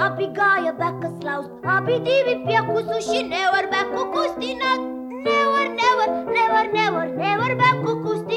Abi gaja beka slaus, abi divi piekusuši, nevar beku kustināt. Nevar beku kustināt.